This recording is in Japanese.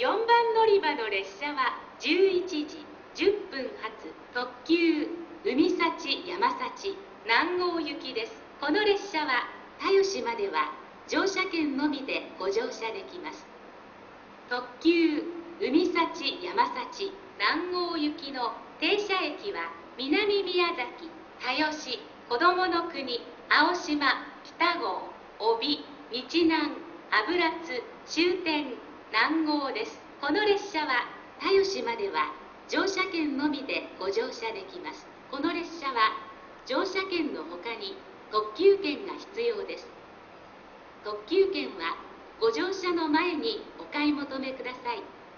4番乗り場の列車は11時10分発特急海幸山幸南郷行きです。この列車は田吉までは乗車券のみでご乗車できます。特急海幸山幸南郷行きの停車駅は南宮崎、田吉、こどもの国、青島、北郷、帯、日南、油津、終点、南郷です。この列車は田吉までは乗車券のみでご乗車できます。この列車は乗車券のほかに特急券が必要です。特急券はご乗車の前にお買い求めください。